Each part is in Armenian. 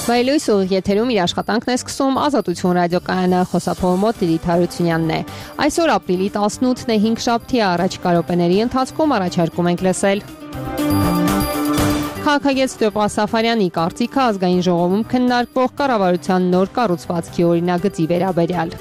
Վայելույս ուղիղ եթերում իր աշխատանքն է սկսում Ազատություն ռադիոկայանը, խոսափողը մոտ Լիլիթ Հարությունյանն է։ Այսօր ապրիլի 18-ն է, 5 շաբթի, առաջիկա րոպեների ընթացքում առաջարկում ենք լսել Քաղաքագետ Ստեփան Սաֆարյանի կարծիքը ազգային ժողովում քննարկվող կառավարության նոր կառուցվածքի օրինագծի վերաբերյալ։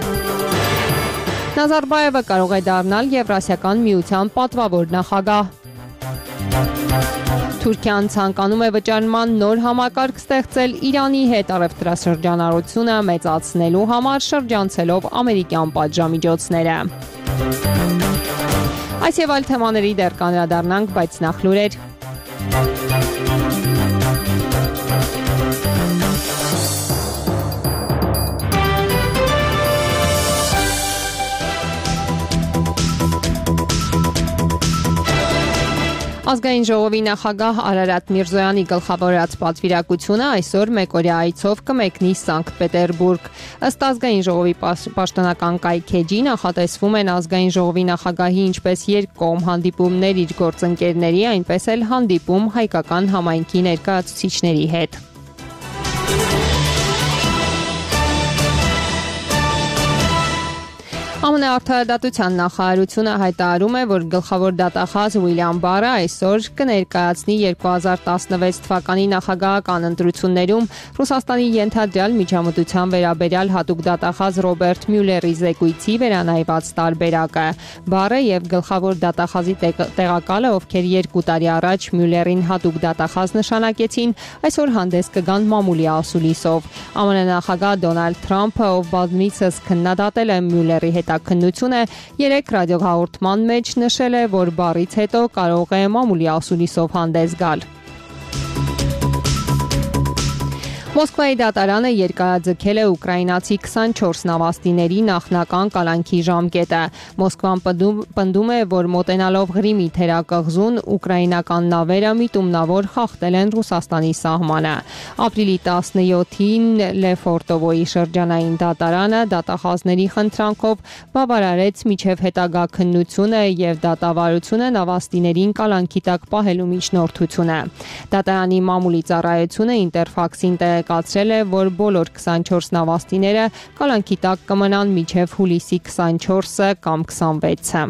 Նազարբայևը կարող է դառնալ Եվրասիական միության պատվավոր նախագահ։ Թուրքիան ցանկանում է վճարման նոր համակարգ ստեղծել Իրանի հետ առևտրաշրջանառությունը մեծացնելու համար, շրջանցելով ամերիկյան պատժամիջոցները։ Այս եւ այլ թեմաների դեռ կանդրադառնանք, բայց նախ լուրեր։ Ազգային ժողովի նախագահ Արարատ Միրզոյանի գլխավորած պատվիրակությունը այսօր մեկօրյա այցով կմեկնի Սանկտ Պետերբուրգ։ Ըստ ազգային ժողովի պաշտոնական կայքեջի նախատեսվում են ազգային ժողովի նախագահի ինչպես երկկողմ հանդիպումներ իր գործընկերների, այնպես էլ հանդիպում հայկական համայնքի ներկայացուցիչների հետ։ ԱՄՆ արդարադատության նախարարությունը հայտարարում է, որ գլխավոր դատախազ Ուիլյամ Բարը այսօր կներկայացնի 2016 թվականի նախագահական ընտրություններում Ռուսաստանի ենթադրյալ միջամտության վերաբերյալ հատուկ դատախազ Ռոբերտ Մյուլլերի զեկույցի վերանայված տարբերակը։ Բարը եւ գլխավոր դատախազի տեղակալը, ովքեր 2 տարի առաջ Մյուլլերին հատուկ դատախազ նշանակեցին, այսօր հանդես կգան մամուլի ասուլիսով։ ԱՄՆ նախագահ Դոնալդ Թրամփը, ով բազմիցս քննադատել է Մյուլլերի հետաքննությունը, 3 ռադիոհաղորդման մեջ նշել է, որ Բարից հետո կարող է մամուլի ասուլիսով հանդես գալ։ Մոսկվայի դատարանը երկարաձգել է ուկրաինացի 24 նավաստիների նախնական կալանքի ժամկետը։ Մոսկվան պնդում է, որ մոտենալով Ղրիմի թերակղզուն ուկրաինական նավերը միտումնավոր խախտել են Ռուսաստանի սահմանը։ Ապրիլի 17-ին Լեֆորտովոյի շրջանային դատարանը դատախազների խնդրանքով բավարարեց միջև հետագա քննությունը եւ դատավարությունը նավաստիներին կալանքի տակ պահելու միջնորդությունը։ Դատարանի մամուլի ծառայությունը Ինտերֆաքսին կացրել է, որ բոլոր 24 նավաստիները կալանքի տակ կմնան մինչև հուլիսի 24-ը կամ 26-ը։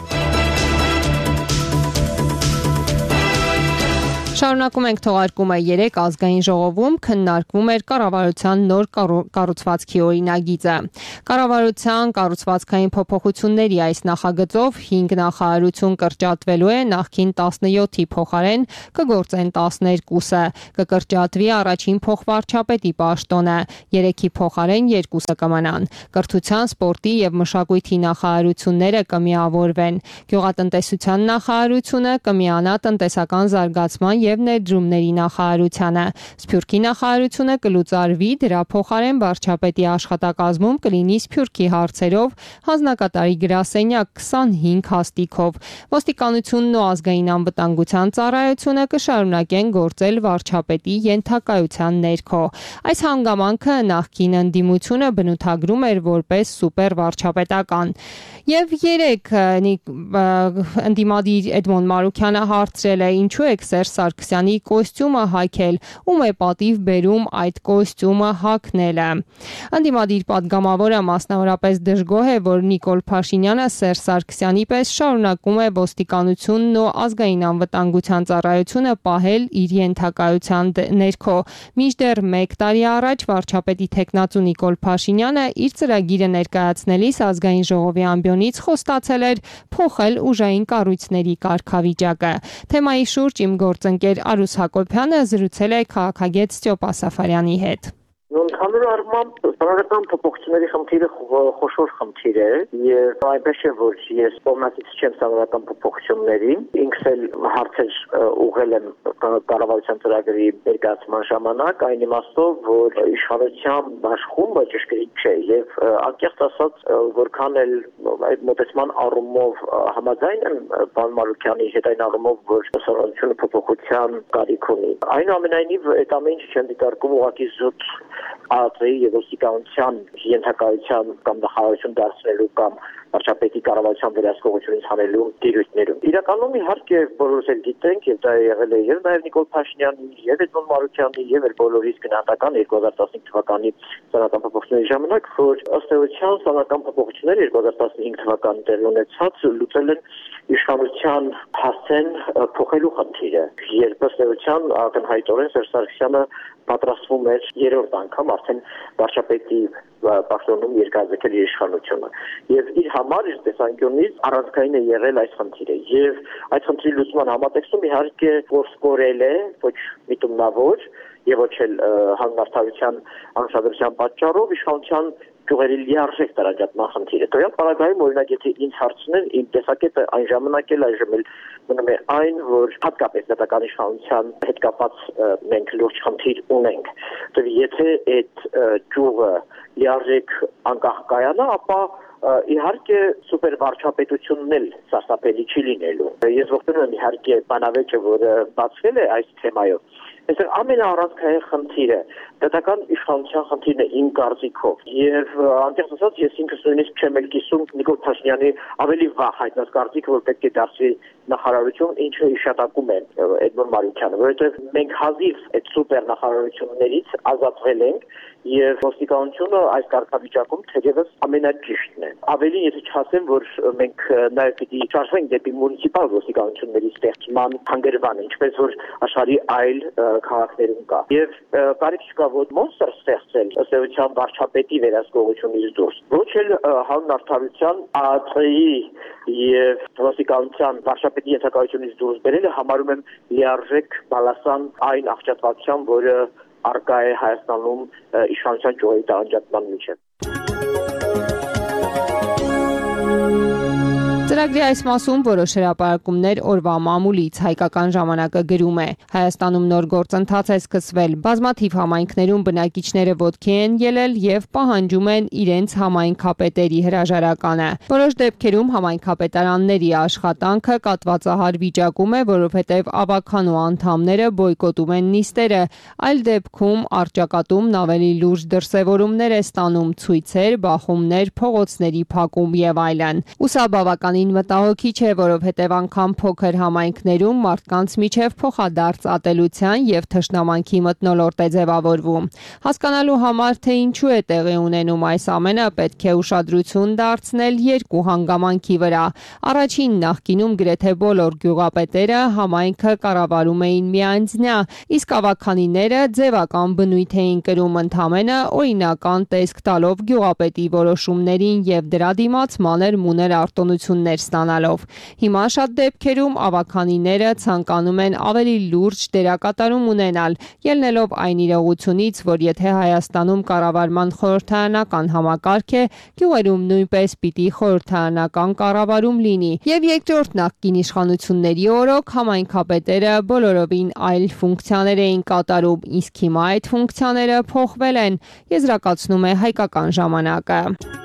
Շարունակում ենք թողարկումը 3 ազգային ժողովում քննարկվում էր կառավարության նոր կառուցվածքի օրինագիծը։ Կառավարության կառուցվածքային փոփոխությունների այս նախագծով 5 նախարարություն կրճատվելու է, նախքին 17-ի փոխարեն կգործեն 12-ը, կկրճատվի առաջին փոխվարչապետի պաշտոնը, 3-ի փոխարեն 2-ը կմնան։ Կրթության, սպորտի եւ մշակույթի նախարարությունները կմիավորվեն։ Գյուղատնտեսության նախարարությունը կմիանա տնտեսական զարգացման եւ ներդրումների նախարարությանը։ Սփյուռքի նախարարությունը կլուծարվի, դրա փոխարեն վարչապետի աշխատակազմում կլինի Սփյուռքի հարցերով հանձնակատարի գրասենյակ 25 հաստիքով։ Ոստիկանությունն ու ազգային անվտանգության ծառայությունը կշարունակեն գործել վարչապետի ենթակայության ներքո։ Այս հանգամանքը նախկին ընդդիմությունը բնութագրում էր որպես սուպեր վարչապետական։ Եվ 3 ընդդիմադիր Էդմոն Մարուքյանը հարցրել է, ինչու է Սերժ Սարգսյանի կոստյումը հագել, ում է պատիվ բերում այդ կոստյումը հագնելը։ Ընդդիմադիր պատգամավորը մասնավորապես դժգոհ է, որ Նիկոլ Փաշինյանը Սերժ Սարգսյանի պես շարունակում է ոստիկանությունն ու ազգային անվտանգության ծառայությունը պահել իր ենթակայության ներքո։ Մինչդեռ 1 տարի առաջ վարչապետի թեկնածու Նիկոլ Փաշինյանը իր ծրագիրը ներկայացնելիս ազգային ժողովի ամբիոնից խոստացել էր փոխել ուժային կառույցների կարգավիճակը։ Թեմայի շուրջ իմ գործընկեր Արուս Հակոբյանը զրուցել է քաղաքագետ Ստեփան Սաֆարյանի հետ։ Ընդհանուր առմամբ բնական փոփոխությունների խնդիրը խոշոր խնդիր է եւ այնպես է, որ ես կողմնակից չեմ բնական փոփոխություններին, ինքս էլ հարցեր ուղղել եմ կառավարության ծրագրի ներկայացման ժամանակ, այն իմաստով, որ իշխանության բաշխումը ճշգրիտ չէ եւ անկեղծ ասած, որքան էլ այդ մոտեցման առումով համաձայն եմ պարոն Մարուքյանի հետ այն առումով, որ հասարակությունը փոփոխության կարիք ունի։ Այնուամենայնիվ այդ ամեն ինչը չեն դիտարկում ուղղակի զուտ ԱԱԾ-ի եւ ոստիկանության ենթակայության կամ նախարարություն դարձնելու կամ վարչապետի կառավարության վերահսկողությունից հանելու դիրույթներում։ Իրականում իհարկե բոլորս էլ գիտենք, եւ դա եղել է եւ նաեւ Նիկոլ Փաշինյանի, եւ Էդմոն Մարուկյանի, եւ բոլորիս գնահատական 2015 թվականի սանական փոփոխությունների ժամանակ, որ ըստ էության սանական փոփոխությունները 2015 թվականին տեղի ունեցած լուծել են իշխանության հասցեն փոխելու խնդիրը։ Երբ ըստ էության ակնհայտորեն Սերժ Սարգսյանը պատրաստվում էր երրորդ անգամ արդեն վարչապետի պաշտոնում երկարաձգել իր իշխանությունը։ Եվ իր համար իր տեսանկյունից առանցքային է եղել այս խնդիրը։ Եվ այդ խնդրի լուծման համատեքստում իհարկե ворսկորել է, ոչ միտումնավոր եւ ոչ էլ հանրարդարության անշադրության պատճառով իշխանության ճյուղերի լիարժեք տարածման խնդիրը։ Տվյալ պարագայում օրինակ եթե ինձ հարցնեն, իմ տեսակետը այն ժամանակ էլ այժմ էլ մնում է այն, որ հատկապես պետական իշխանության հետ կապված մենք լուրջ խնդիր ունենք։ Եթե այդ ճյուղը լիարժեք անկախ կայանա, ապա իհարկե սուպեր վարչապետությունն էլ սարսափելի չի լինելու։ Ես ողջունում եմ իհարկե բանավեճը, որը բացվել է այս թեմայով։ Այսինքն ամենաառանցքային խնդիրը պետական իշխանության խնդիրն է իմ կարծիքով։ Եվ անկեղծ ասած ես ինքս նույնիսկ չեմ էլ կիսում Նիկոլ Փաշինյանի ավելի վաղ հայտնած կարծիքը, որ պետք է դարձվի նախարարություն, ինչը հիշատակում է Էդմոն Մարուկյանը, որովհետև մենք հազիվ այդ սուպեր նախարարություններից ազատվել ենք եւ ոստիկանությունը այս կարգավիճակում թերևս ամենաճիշտն է։ Ավելի եթե չասեմ, որ մենք նաեւ պիտի շարժվենք դեպի մունիցիպալ ոստիկանությունների ստեղծման հանգրվանը, ինչպես որ աշխարհի այլ քաղաքներում կա։ Եվ կարիք չկա որ մոնստր ստեղծել ըստ էության վարչապետի վերահսկողությունից դուրս։ Ոչ էլ հանրարդարության ԱԱԾ-ի եւ ոստիկանության վարչապետի ենթակայությունից դուրս բերելը համարում եմ լիարժեք բալասան այն աղճատվածության, որը արկա է Հայաստանում իշխանության ճյուղերի տարանջատման միջև։ Ծրագրի այս մասում որոշ հրապարակումներ օրվա մամուլից հայկական ժամանակը գրում է. Հայաստանում նոր գործընթաց է սկսվել, բազմաթիվ համայնքներում բնակիչները ոտքի են ելել եւ պահանջում են իրենց համայնքապետերի հրաժարականը։ Որոշ դեպքերում համայնքապետարանների աշխատանքը կատվածահար վիճակում է, որովհետեւ ավականու անդամները բոյկոտում են նիստերը, այլ դեպքում առճակատումն ավելի լուրջ դրսևորումներ է ստանում՝ ցույցեր, բախումներ, փողոցների փակում եւ այլն։ Ուսաբավականին մտահոգիչ է, որովհետև անգամ փոքր համայնքներում մարդկանց միջև փոխադարձ ատելության եւ թշնամանքի մթնոլորտ է ձևավորվում։ Հասկանալու համար, թե ինչու է տեղի ունենում այս ամենը, պետք է ուշադրություն դարձնել երկու հանգամանքի վրա։ Առաջին նախկինում գրեթե բոլոր գյուղապետերը համայնքը կառավարում էին միանձնյա, իսկ ավականիները ձևական բնույթ էին կրում ընդամենը օրինական տեսք տալով գյուղապետի որոշումներին եւ դրա դիմաց մանր-մուներ արտոնություններ ստանալով։ Հիմա շատ դեպքերում ավականիները ցանկանում են ավելի լուրջ դերակատարում ունենալ, ելնելով այն իրողությունից, որ եթե Հայաստանում կառավարման խորհրդարանական համակարգ է, գյուղերում նույնպես պիտի խորհրդարանական կառավարում լինի։ Եվ երկրորդ նախկին իշխանությունների օրոք համայնքապետերը բոլորովին այլ ֆունկցիաներ էին կատարում, իսկ հիմա այդ ֆունկցիաները փոխվել են, եզրակացնում է հայկական ժամանակը։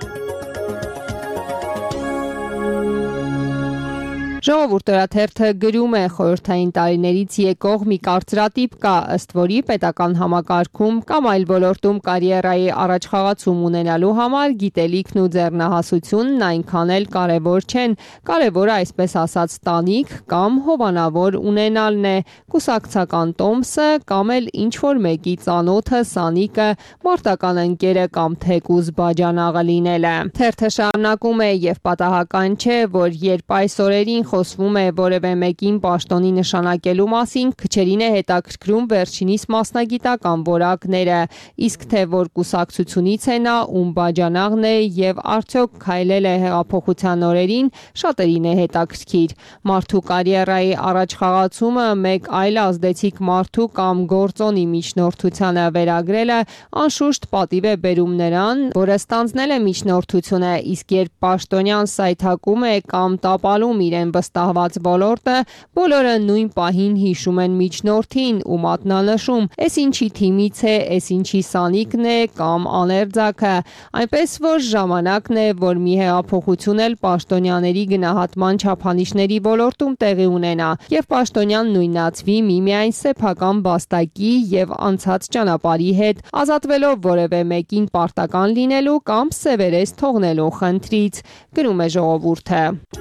Ժողովուրդ օրաթերթը գրում է խորհրդային տարիներից եկող մի կարծրատիպ կա, ըստ որի պետական համակարգում կամ այլ ոլորտում կարիերայի առաջխաղացում ունենալու համար գիտելիքն ու ձեռնահասությունն այնքան էլ կարևոր չեն, կարևորը այսպես ասած տանիք կամ հովանավոր ունենալն է, կուսակցական տոմսը կամ էլ ինչ-որ մեկի ծանոթը, սանիկը, մարտական ընկերը կամ թեկուզ բաժանաղը լինելը։ Թերթը շարունակում է եւ պատահական չէ, որ երբ այս օրերին խոսվում է որևէ մեկին պաշտոնի նշանակելու մասին, քչերին է հետաքրքրում վերջինիս մասնագիտական որակները, իսկ թե որ կուսակցությունից է նա, ում բաժանաղն է եւ արդյոք քայլել է հեղափոխության օրերին, շատերին է հետաքրքիր։ Մարդու կարիերայի առաջխաղացումը մեկ այլ ազդեցիկ մարդու կամ գործոնի միջնորդությանը վերագրելը անշուշտ պատիվ է բերում նրան, որը ստանձնել է միջնորդությունը, իսկ երբ պաշտոնյան սայթակում է կամ տապալում իրեն վստահված ոլորտը, բոլորը նույն պահին հիշում են միջնորդին ու մատնանշում, էս ինչի թիմից է, էս ինչի սանիկն է կամ աներձակը, այնպես որ ժամանակն է, որ մի հեղափոխություն էլ պաշտոնյաների գնահատման չափանիշների ոլորտում տեղի ունենա եւ պաշտոնյան նույնացվի միմիայն սեփական բաստակի եւ անցած ճանապարհի հետ, ազատվելով որևէ մեկին պարտական լինելու կամ սևերես թողնելու խնդրից, գրում է ժողովուրդը։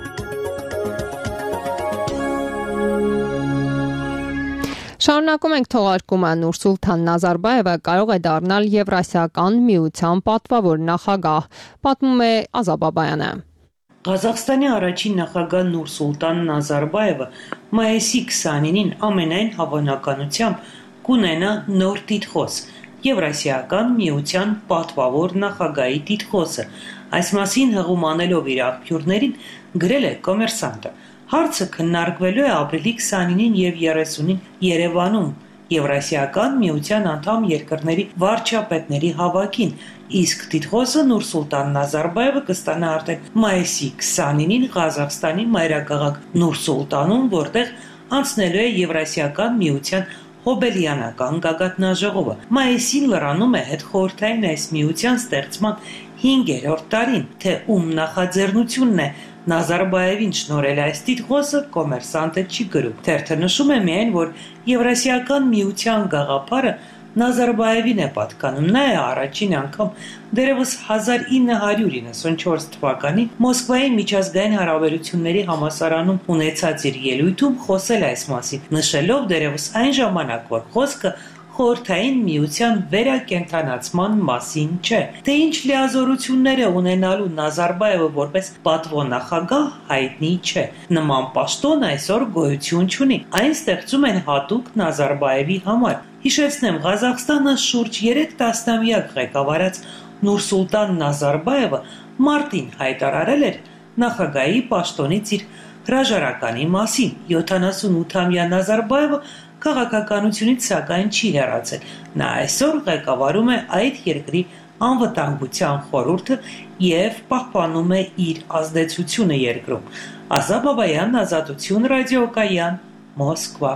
Շարունակում ենք թողարկումը։ Նուրսուլթան Նազարբաևը կարող է դառնալ Եվրասիական միության պատվավոր նախագահ, պատմում է Ազաբաբայանը։ Ղազախստանի առաջին նախագահ Նուրսուլտան Նազարբաևը մայիսի 20-ին ամենայն հավանականությամբ կունենա նոր տիտղոս՝ Եվրասիական միության պատվավոր նախագահի տիտղոսը։ Այս մասին հղում անելով իր աղբյուրներին գրել է Կոմերսանտը։ Հարցը քննարկվելու է ապրիլի 29-ին եւ 30-ին Երևանում Եվրասիական միության անդամ երկրների վարչապետների հավաքին, իսկ տիտղոսը Նուրսուլտան Նազարբաևը կստանա արդեն մայիսի 29-ին Ղազախստանի մայրաքաղաք Նուրսուլտանում, որտեղ անցնելու է Եվրասիական միության հոբելյանական գագաթնաժողովը։ Մայիսին լրանում է հետխորհրդային այս միության ստեղծման 5-րդ տարին, թե ում նախաձեռնությունն է Նազարբաևին շնորհել այս տիտղոսը Կոմերսանտը չի գրում։ Թերթը նշում է միայն, որ Եվրասիական միության գաղափարը Նազարբաևին է պատկանում։ Նա է առաջին անգամ դեռևս 1994 թվականին Մոսկվայի միջազգային հարաբերությունների համալսարանում ունեցած իր ելույթում խոսել այս մասին, նշելով դեռևս այն ժամանակ, որ խոսքը խորհրդային միության վերակենդանացման մասին չէ։ Թե ինչ լիազորություններ է ունենալու Նազարբաևը որպես պատվոնախագահ հայտնի չէ։ Նման պաշտոն այսօր գոյություն չունի։ Այն ստեղծում են հատուկ Նազարբաևի համար։ Հիշեցնեմ, Ղազախստանը շուրջ 3 տասնամյակ ղեկավարած Նուրսուլտան Նազարբաևը մարտին հայտարարել էր նախագահի պաշտոնից իր հրաժարականի մասին։ 78-ամյա Նազարբաևը քաղաքականությունից սակայն չի հեռացել։ Նա այսօր ղեկավարում է այդ երկրի անվտանգության խորհուրդը եւ պահպանում է իր ազդեցությունը երկրում։ Ազաբաբայան, Ազատություն ռադիոկայան, Մոսկվա։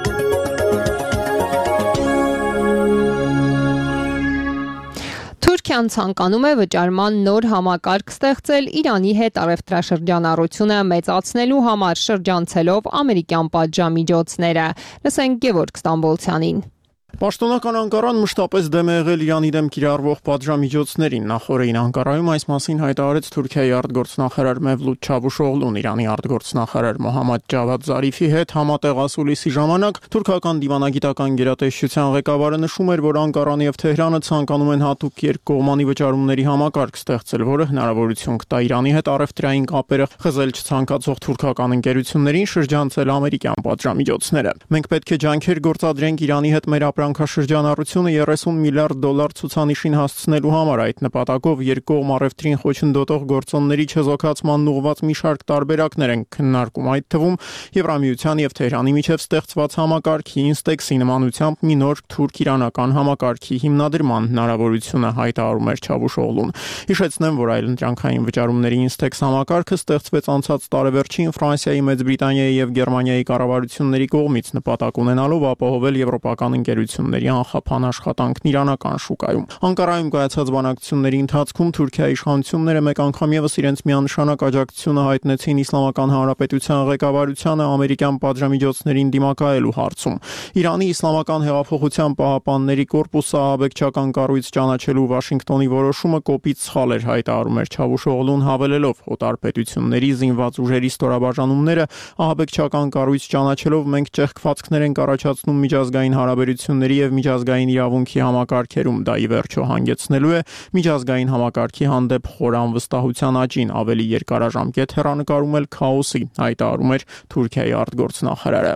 Թուրքիան ցանկանում է վճարման նոր համակարգ ստեղծել Իրանի հետ առևտրաշրջանառությունը մեծացնելու համար, շրջանցելով ամերիկյան պատժամիջոցները։ Լսենք Գևորգ Ստամբոլցյանին։ Պաշտոնական Անկարան մշտապես դեմ է եղել Իրանի դեմ կիրառվող պատժամիջոցներին։ Նախորդին Անկարայում այս մասին հայտարարեց Թուրքիայի արտգործնախարար Մևլութ Չավուշօղլուն։ Իրանի արտգործնախարար Մոհամմադ Ջավադ Զարիֆի հետ համատեղ ասուլիսի ժամանակ թուրքական դիվանագիտական գերատեսչության ղեկավարը նշում էր, որ Անկարան եւ Թեհրանը ցանկանում են հատուկ երկկողմանի վճարումների համակարգ ստեղծել, որը հնարավորություն կտա Իրանի հետ առևտրային կապերը խզել չցանկացող թուրքական ընկերություններին շրջանցել ամերիկյան պատժամիջոցները։ Մենք պետք է ջանքեր գործադրենք Իրանի հետ մեր ապրանքաշրջանառությունը $30 միլիարդ ցուցանիշին հասցնելու համար։ Այդ նպատակով երկկողմ առևտրին խոչընդոտող գործոնների չեզոքացմանն ուղղված մի շարք տարբերակներ են քննարկում, այդ թվում Եվրամիության եւ Թեհրանի միջև ստեղծված համակարգի Ինստեքսի նմանությամբ մի նոր թուրք-իրանական համակարգի հիմնադրման հնարավորությունը, հայտարարում էր Չավուշօղլուն։ Հիշեցնեմ, որ այլընտրանքային վճարումների Ինստեքս համակարգը ստեղծվեց անցած տարեվերջին Ֆրանսիայի, Մեծ Բրիտանիայի եւ Գերմանիայի կառավարությունների կողմից, նպատակ ունենալով ապահովել եվրոպական ընկերությունների անխափան աշխատանքն իրանական շուկայում։ Անկարայում կայացած բանակցությունների ընթացքում Թուրքիայի իշխանությունները մեկ անգամ եւս իրենց միանշանակ աջակցությունը հայտնեցին Իսլամական Հանրապետության ղեկավարությանը ամերիկյան պատժամիջոցներին դիմակայելու հարցում։ Իրանի Իսլամական հեղափոխության պահապանների կորպուսը ահաբեկչական կառույց ճանաչելու Վաշինգտոնի որոշումը կոպիտ սխալ էր, հայտարարում էր Չավուշօղլուն, հավելելով օտարպետությունների զինված ուժերի ստորաբաժանումները ահաբեկչական կառույց ճանաչելով մենք ճեղքվածքներ ենք առաջացնում միջազգային հարաբերությունների եւ միջազգային իրավունքի համակարգերում, դա ի վերջո հանգեցնելու է միջազգային համակարգի հանդեպ խոր անվստահության աճին, ավելի երկարաժամկետ հեռանկարում էլ քաոսի, հայտարարում էր Թուրքիայի արտգործնախարարը։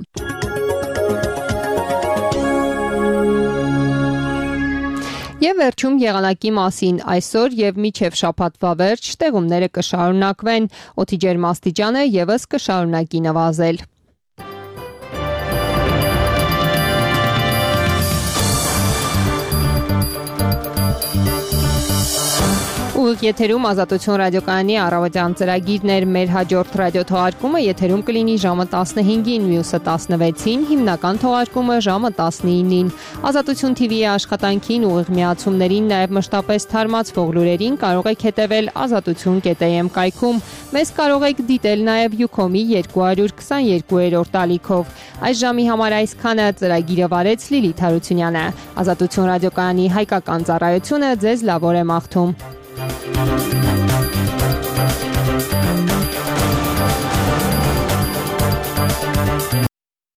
Եվ վերջում եղանակի մասին այսօր եւ մինչեւ շաբաթվա վերջ տեղումները կշարունակվեն, օդի ջերմաստիճանը եւս կշարունակի նվազել։ Գլխ եթերում Ազատություն ռադիոկայանի առավոտյան ծրագիրն էր։ Մեր հաջորդ ռադիոթողարկումը եթերում կլինի ժամը 15-ին, մյուսը 16-ին, հիմնական թողարկումը ժամը 19-ին։ Ազատություն TV-ի աշխատանքին ուղիղ միացումներին, նաև մշտապես թարմացվող լուրերին կարող եք հետևել azatutun.am կայքում։ Մեզ կարող եք դիտել նաև Ucom-ի 222-րդ ալիքով։ Այս ժամի համար այսքանը, ծրագիրը վարեց Լիլիթ Հարությունյանը։ Ազատություն ռադիոկայանի հայկական ծառայությունը ձեզ լավ օր է մաղթում։